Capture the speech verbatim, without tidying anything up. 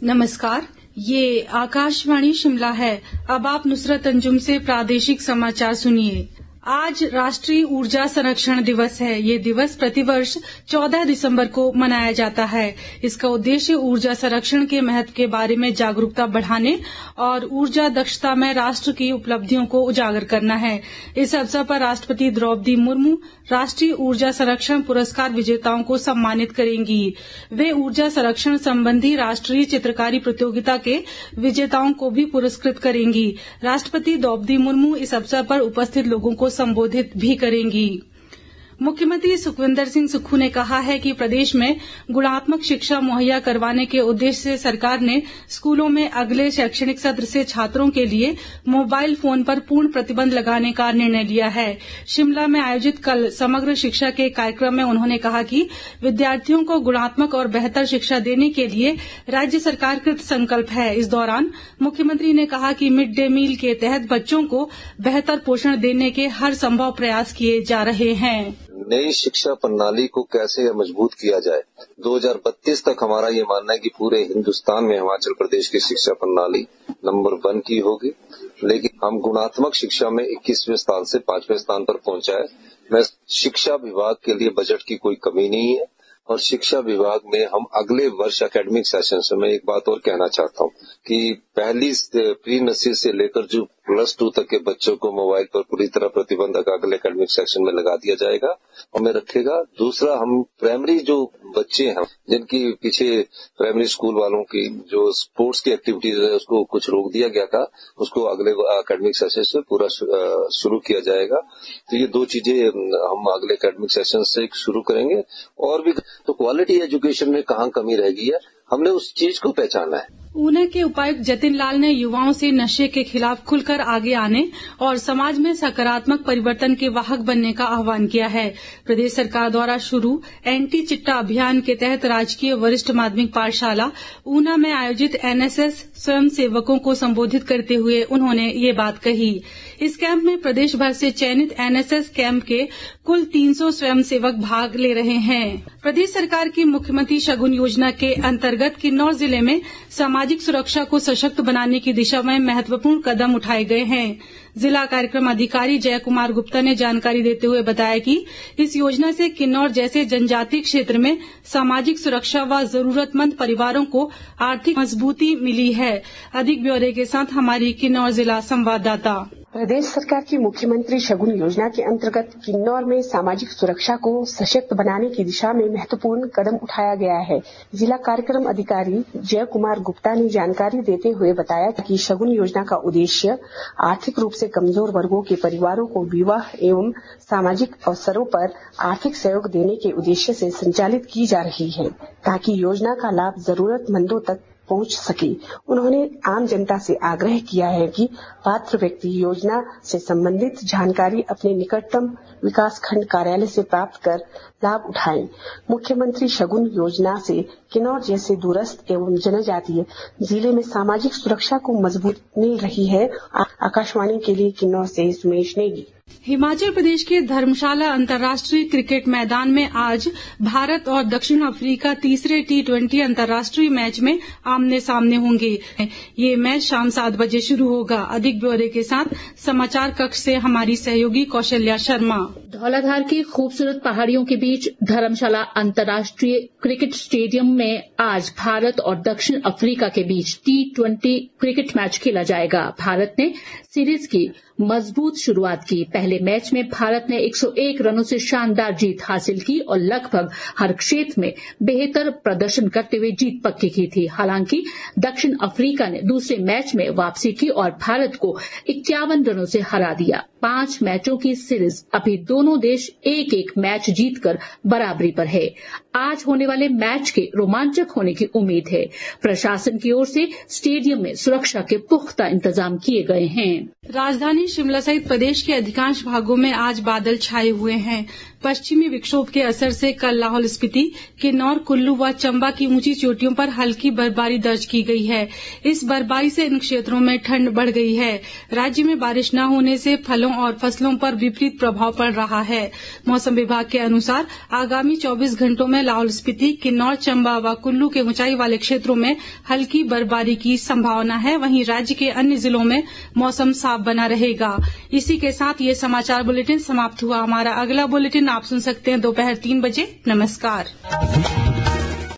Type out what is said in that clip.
नमस्कार, ये आकाशवाणी शिमला है। अब आप नुसरत अंजुम से प्रादेशिक समाचार सुनिए। आज राष्ट्रीय ऊर्जा संरक्षण दिवस है। ये दिवस प्रतिवर्ष चौदह दिसंबर को मनाया जाता है। इसका उद्देश्य ऊर्जा संरक्षण के महत्व के बारे में जागरूकता बढ़ाने और ऊर्जा दक्षता में राष्ट्र की उपलब्धियों को उजागर करना है। इस अवसर पर राष्ट्रपति द्रौपदी मुर्मू राष्ट्रीय ऊर्जा संरक्षण पुरस्कार विजेताओं को सम्मानित करेंगी। वे ऊर्जा संरक्षण संबंधी राष्ट्रीय चित्रकारी प्रतियोगिता के विजेताओं को भी पुरस्कृत करेंगी। राष्ट्रपति द्रौपदी मुर्मू इस अवसर पर उपस्थित लोगों को संबोधित भी करेंगी। मुख्यमंत्री सुखविंदर सिंह सुक्खू ने कहा है कि प्रदेश में गुणात्मक शिक्षा मुहैया करवाने के उद्देश्य से सरकार ने स्कूलों में अगले शैक्षणिक सत्र से छात्रों के लिए मोबाइल फोन पर पूर्ण प्रतिबंध लगाने का निर्णय लिया है। शिमला में आयोजित कल समग्र शिक्षा के कार्यक्रम में उन्होंने कहा कि विद्यार्थियों को गुणात्मक और बेहतर शिक्षा देने के लिए राज्य सरकार कृत संकल्प है। इस दौरान मुख्यमंत्री ने कहा कि मिड डे मील के तहत बच्चों को बेहतर पोषण देने के हर संभव प्रयास किए जा रहे हैं। नई शिक्षा प्रणाली को कैसे मजबूत किया जाए। दो हज़ार बत्तीस तक हमारा ये मानना है कि पूरे हिंदुस्तान में हिमाचल प्रदेश की शिक्षा प्रणाली नंबर वन की होगी, लेकिन हम गुणात्मक शिक्षा में इक्कीसवें स्थान से पांचवें स्थान पर पहुंचा है। मैं शिक्षा विभाग के लिए बजट की कोई कमी नहीं है और शिक्षा विभाग में हम अगले वर्ष एकेडमिक सेशन से मैं एक बात और कहना चाहता हूँ कि पहली प्री नर्सरी से लेकर जो प्लस टू तक के बच्चों को मोबाइल पर पूरी तरह प्रतिबंध अगले एकेडमिक सेक्शन में लगा दिया जाएगा और मैं रखेगा। दूसरा, हम प्राइमरी जो बच्चे हैं जिनकी पीछे प्राइमरी स्कूल वालों की जो स्पोर्ट्स की एक्टिविटीज है उसको कुछ रोक दिया गया था, उसको अगले एकेडमिक सेशन से पूरा शुरू किया जाएगा। तो ये दो चीजें हम अगले एकेडमिक सेशन से शुरू करेंगे। और भी तो क्वालिटी एजुकेशन में कहाँ कमी रह गई है, हमने उस चीज को पहचाना है। ऊना के उपायुक्त जतिन लाल ने युवाओं से नशे के खिलाफ खुलकर आगे आने और समाज में सकारात्मक परिवर्तन के वाहक बनने का आह्वान किया है। प्रदेश सरकार द्वारा शुरू एंटी चिट्टा अभियान के तहत राजकीय वरिष्ठ माध्यमिक पाठशाला ऊना में आयोजित एनएसएस स्वयं सेवकों को संबोधित करते हुए उन्होंने ये बात कही। इस कैंप में प्रदेश भर से चयनित एनएसएस कैंप के कुल तीन सौ स्वयं सेवक भाग ले रहे हैं। प्रदेश सरकार की मुख्यमंत्री शगुन योजना के अंतर्गत किन्नौर जिले में सामाजिक सुरक्षा को सशक्त बनाने की दिशा में महत्वपूर्ण कदम उठाए गए हैं। जिला कार्यक्रम अधिकारी जय कुमार गुप्ता ने जानकारी देते हुए बताया कि इस योजना से किन्नौर जैसे जनजातीय क्षेत्र में सामाजिक सुरक्षा व जरूरतमंद परिवारों को आर्थिक मजबूती मिली है। अधिक ब्यौरे के साथ हमारी किन्नौर जिला संवाददाता। प्रदेश सरकार की मुख्यमंत्री शगुन योजना के अंतर्गत किन्नौर में सामाजिक सुरक्षा को सशक्त बनाने की दिशा में महत्वपूर्ण कदम उठाया गया है। जिला कार्यक्रम अधिकारी जय कुमार गुप्ता ने जानकारी देते हुए बताया कि शगुन योजना का उद्देश्य आर्थिक रूप से कमजोर वर्गों के परिवारों को विवाह एवं सामाजिक अवसरों पर आर्थिक सहयोग देने के उद्देश्य से संचालित की जा रही है, ताकि योजना का लाभ जरूरतमंदों तक पहुंच सके। उन्होंने आम जनता से आग्रह किया है कि पात्र व्यक्ति योजना से संबंधित जानकारी अपने निकटतम विकास खंड कार्यालय से प्राप्त कर लाभ उठाएं। मुख्यमंत्री शगुन योजना से किन्नौर जैसे दूरस्थ एवं जनजातीय जिले में सामाजिक सुरक्षा को मजबूत मिल रही है। आकाशवाणी के लिए किन्नौर से सुमेश नेगी। हिमाचल प्रदेश के धर्मशाला अंतर्राष्ट्रीय क्रिकेट मैदान में आज भारत और दक्षिण अफ्रीका तीसरे टी ट्वेंटी अंतर्राष्ट्रीय मैच में आमने सामने होंगे। ये मैच शाम सात बजे शुरू होगा। अधिक ब्यौरे के साथ समाचार कक्ष से हमारी सहयोगी कौशल्या शर्मा। धौलाधार की खूबसूरत पहाड़ियों के बीच धर्मशाला अंतर्राष्ट्रीय क्रिकेट स्टेडियम में आज भारत और दक्षिण अफ्रीका के बीच टी ट्वेंटी क्रिकेट मैच खेला जाएगा। भारत ने सीरीज की मजबूत शुरुआत की। पहले मैच में भारत ने एक सौ एक रनों से शानदार जीत हासिल की और लगभग हर क्षेत्र में बेहतर प्रदर्शन करते हुए जीत पक्की की थी। हालांकि दक्षिण अफ्रीका ने दूसरे मैच में वापसी की और भारत को इक्यावन रनों से हरा दिया। पांच मैचों की सीरीज अभी दोनों देश एक एक मैच जीतकर बराबरी पर है। आज होने वाले मैच के रोमांचक होने की उम्मीद है। प्रशासन की ओर से स्टेडियम में सुरक्षा के पुख्ता इंतजाम किए गए हैं। राजधानी शिमला सहित प्रदेश के अधिकांश भागों में आज बादल छाए हुए हैं। पश्चिमी विक्षोभ के असर से कल लाहौल स्पीति, किन्नौर, कुल्लू व चंबा की ऊंची चोटियों पर हल्की बर्फबारी दर्ज की गई है। इस बर्फबारी से इन क्षेत्रों में ठंड बढ़ गई है। राज्य में बारिश न होने से फलों और फसलों पर विपरीत प्रभाव पड़ रहा है। मौसम विभाग के अनुसार आगामी चौबीस घंटों में लाहौल स्पीति, किन्नौर, चंबा व कुल्लू के ऊंचाई वाले क्षेत्रों में हल्की बर्फबारी की संभावना है। वहीं राज्य के अन्य जिलों में मौसम साफ बना रहेगा। इसी के साथ ये समाचार बुलेटिन समाप्त हुआ। हमारा अगला बुलेटिन आप सुन सकते हैं दोपहर तीन बजे। नमस्कार।